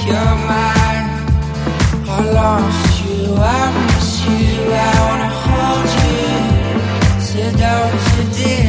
you're mine. I lost you, I miss you, I wanna hold you. So don't you dare